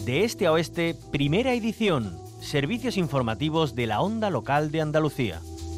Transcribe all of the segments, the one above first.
De este a oeste, primera edición. Servicios informativos de la Onda Local de Andalucía.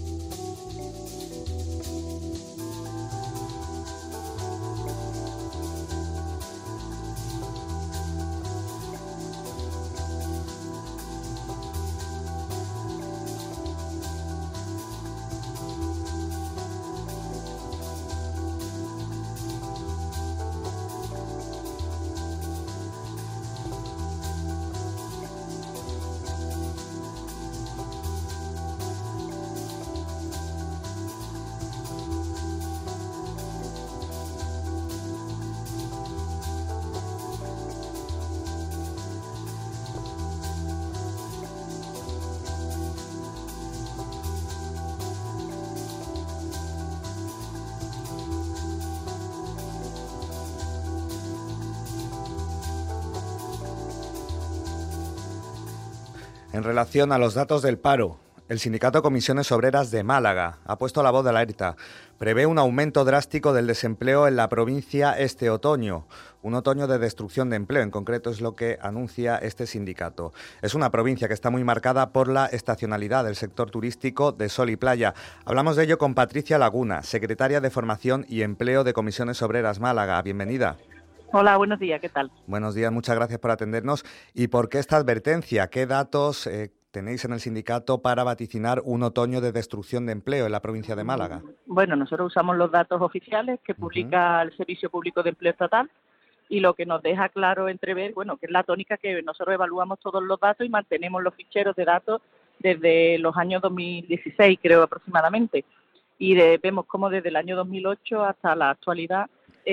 En relación a los datos del paro, el Sindicato Comisiones Obreras de Málaga ha puesto la voz de alerta. Prevé un aumento drástico del desempleo en la provincia este otoño. Un otoño de destrucción de empleo, en concreto, es lo que anuncia este sindicato. Es una provincia que está muy marcada por la estacionalidad del sector turístico de sol y playa. Hablamos de ello con Patricia Laguna, secretaria de Formación y Empleo de Comisiones Obreras Málaga. Bienvenida. Hola, buenos días, ¿qué tal? Buenos días, muchas gracias por atendernos. ¿Y por qué esta advertencia? ¿Qué datos tenéis en el sindicato para vaticinar un otoño de destrucción de empleo en la provincia de Málaga? Bueno, nosotros usamos los datos oficiales que publica el Servicio Público de Empleo Estatal y lo que nos deja claro entrever, bueno, que es la tónica que nosotros evaluamos todos los datos y mantenemos los ficheros de datos desde los años 2016, creo aproximadamente. Y vemos cómo desde el año 2008 hasta la actualidad,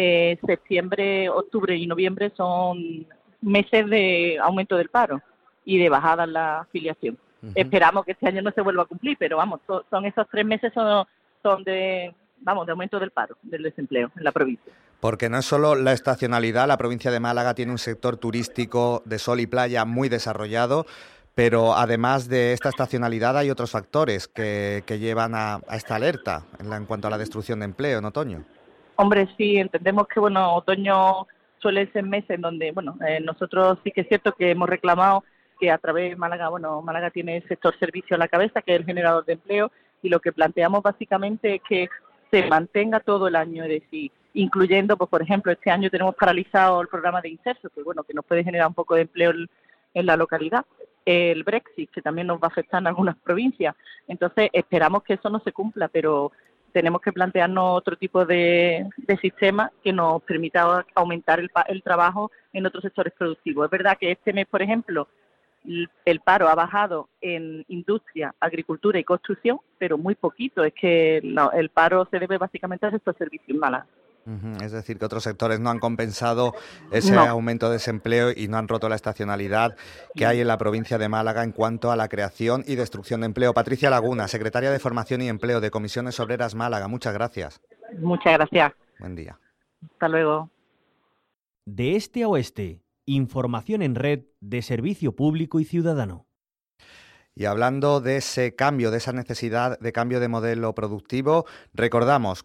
septiembre, octubre y noviembre son meses de aumento del paro y de bajada en la afiliación. Esperamos que este año no se vuelva a cumplir, pero vamos, son esos 3 meses son de aumento del paro, del desempleo en la provincia. Porque no es solo la estacionalidad, la provincia de Málaga tiene un sector turístico de sol y playa muy desarrollado, pero además de esta estacionalidad hay otros factores que llevan a esta alerta en cuanto a la destrucción de empleo en otoño. Hombre, sí, entendemos que, otoño suele ser mes en donde, nosotros sí que es cierto que hemos reclamado que a través de Málaga, Málaga tiene el sector servicio a la cabeza, que es el generador de empleo, y lo que planteamos básicamente es que se mantenga todo el año, es decir, incluyendo, pues por ejemplo, este año tenemos paralizado el programa de Inserso, que nos puede generar un poco de empleo en la localidad, el Brexit, que también nos va a afectar en algunas provincias. Entonces, esperamos que eso no se cumpla, pero tenemos que plantearnos otro tipo de sistema que nos permita aumentar el trabajo en otros sectores productivos. Es verdad que este mes, por ejemplo, el paro ha bajado en industria, agricultura y construcción, pero muy poquito. Es que el paro se debe básicamente a estos servicios en Málaga. Es decir, que otros sectores no han compensado ese aumento de desempleo y no han roto la estacionalidad que hay en la provincia de Málaga en cuanto a la creación y destrucción de empleo. Patricia Laguna, secretaria de Formación y Empleo de Comisiones Obreras Málaga, muchas gracias. Muchas gracias. Buen día. Hasta luego. De este a oeste, información en red de servicio público y ciudadano. Y hablando de ese cambio, de esa necesidad de cambio de modelo productivo, recordamos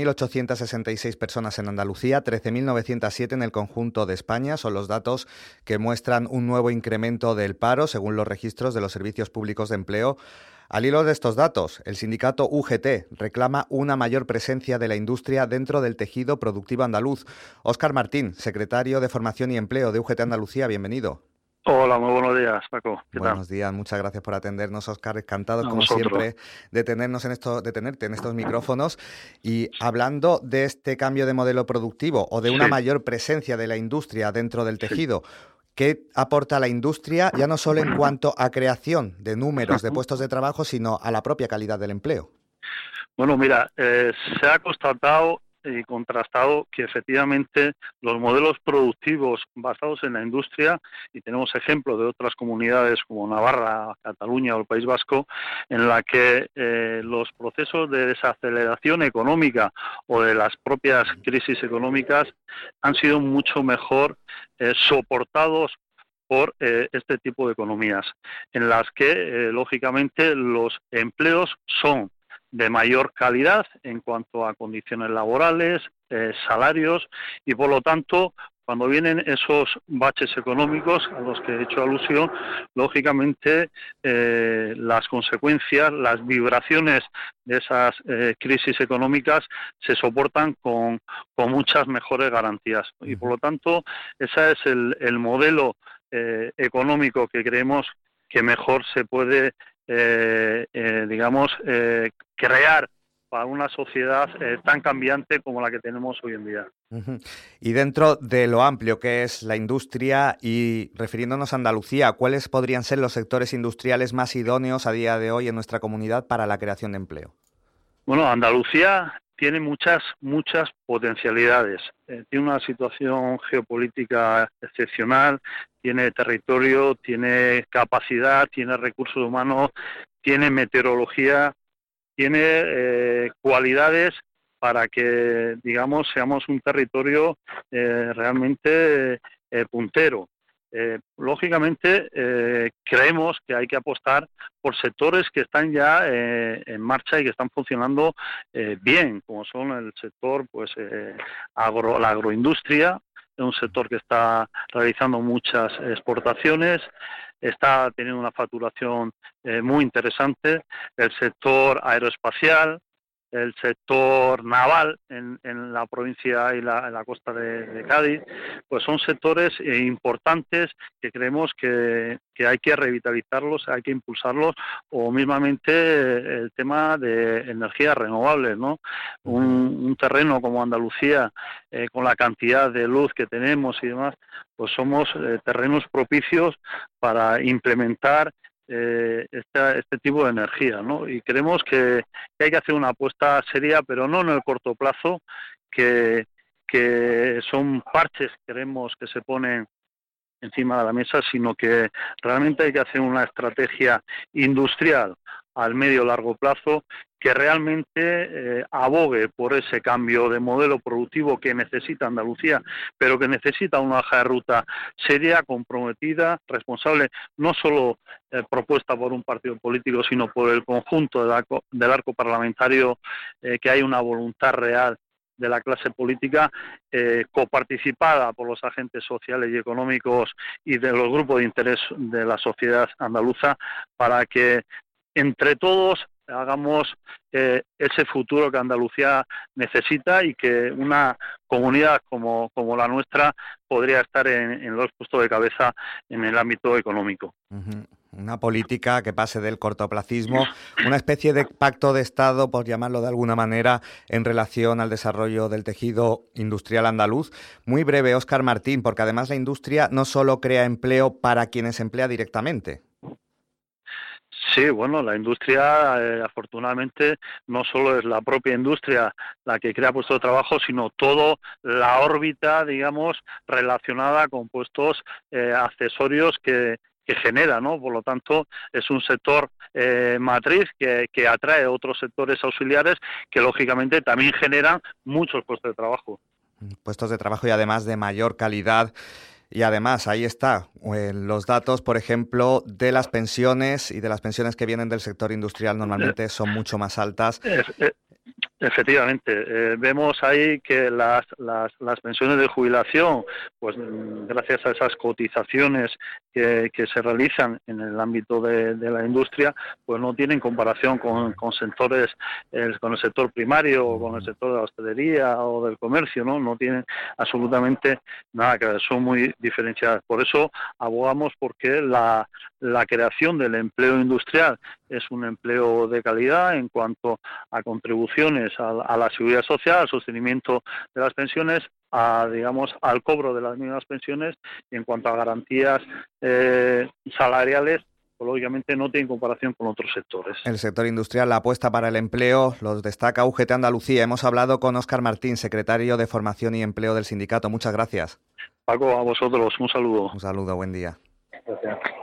4.866 personas en Andalucía, 13.907 en el conjunto de España. Son los datos que muestran un nuevo incremento del paro, según los registros de los servicios públicos de empleo. Al hilo de estos datos, el sindicato UGT reclama una mayor presencia de la industria dentro del tejido productivo andaluz. Óscar Martín, secretario de Formación y Empleo de UGT Andalucía, bienvenido. Hola, muy buenos días, Paco. Buenos días, muchas gracias por atendernos, Óscar. Encantados, como siempre, de tenerte en estos micrófonos. Y hablando de este cambio de modelo productivo o de una mayor presencia de la industria dentro del tejido, ¿qué aporta la industria, ya no solo en cuanto a creación de números de puestos de trabajo, sino a la propia calidad del empleo? Bueno, mira, se ha constatado y contrastado que efectivamente los modelos productivos basados en la industria, y tenemos ejemplos de otras comunidades como Navarra, Cataluña o el País Vasco, en la que los procesos de desaceleración económica o de las propias crisis económicas han sido mucho mejor soportados por este tipo de economías, en las que lógicamente los empleos son de mayor calidad en cuanto a condiciones laborales, salarios, y por lo tanto cuando vienen esos baches económicos a los que he hecho alusión, lógicamente las consecuencias, las vibraciones de esas crisis económicas se soportan con muchas mejores garantías. Y por lo tanto, ese es el modelo económico que creemos que mejor se puede, crear para una sociedad tan cambiante como la que tenemos hoy en día. Y dentro de lo amplio que es la industria y refiriéndonos a Andalucía, ¿cuáles podrían ser los sectores industriales más idóneos a día de hoy en nuestra comunidad para la creación de empleo? Bueno, Andalucía tiene muchas potencialidades. Tiene una situación geopolítica excepcional, tiene territorio, tiene capacidad, tiene recursos humanos, tiene meteorología, tiene cualidades para que, digamos, seamos un territorio realmente puntero. Lógicamente, creemos que hay que apostar por sectores que están ya en marcha y que están funcionando bien, como son el sector, pues, la agroindustria, es un sector que está realizando muchas exportaciones, está teniendo una facturación muy interesante, el sector aeroespacial, el sector naval en la provincia y en la costa de Cádiz, pues son sectores importantes que creemos que hay que revitalizarlos, hay que impulsarlos, o mismamente el tema de energías renovables, ¿no? Un terreno como Andalucía, con la cantidad de luz que tenemos y demás, pues somos terrenos propicios para implementar este tipo de energía, ¿no? Y creemos que hay que hacer una apuesta seria, pero no en el corto plazo, que son parches, creemos, que se ponen encima de la mesa, sino que realmente hay que hacer una estrategia industrial al medio largo plazo que realmente abogue por ese cambio de modelo productivo que necesita Andalucía, pero que necesita una hoja de ruta seria, comprometida, responsable, no solo propuesta por un partido político, sino por el conjunto del arco parlamentario, que hay una voluntad real de la clase política, coparticipada por los agentes sociales y económicos y de los grupos de interés de la sociedad andaluza, para que entre todos hagamos ese futuro que Andalucía necesita y que una comunidad como la nuestra podría estar en los puestos de cabeza en el ámbito económico. Una política que pase del cortoplacismo, una especie de pacto de Estado, por llamarlo de alguna manera, en relación al desarrollo del tejido industrial andaluz. Muy breve, Óscar Martín, porque además la industria no solo crea empleo para quienes emplea directamente. Sí, bueno, la industria, afortunadamente, no solo es la propia industria la que crea puestos de trabajo, sino toda la órbita, digamos, relacionada con puestos accesorios que genera, ¿no? Por lo tanto, es un sector matriz que atrae otros sectores auxiliares que, lógicamente, también generan muchos puestos de trabajo. Puestos de trabajo y, además, de mayor calidad. Y además, ahí está, los datos, por ejemplo, de las pensiones y de las pensiones que vienen del sector industrial normalmente son mucho más altas. Efectivamente, vemos ahí que las pensiones de jubilación, pues gracias a esas cotizaciones que se realizan en el ámbito de la industria, pues no tienen comparación con sectores, con el sector primario o con el sector de la hostelería o del comercio, no tienen absolutamente nada que ver, son muy diferenciadas. Por eso abogamos porque la creación del empleo industrial es un empleo de calidad en cuanto a contribuciones a la seguridad social, al sostenimiento de las pensiones, al cobro de las mismas pensiones, y en cuanto a garantías salariales, pues, lógicamente no tiene comparación con otros sectores. El sector industrial, la apuesta para el empleo, los destaca UGT Andalucía. Hemos hablado con Óscar Martín, secretario de Formación y Empleo del sindicato. Muchas gracias. Paco, a vosotros, un saludo. Un saludo, buen día. Gracias.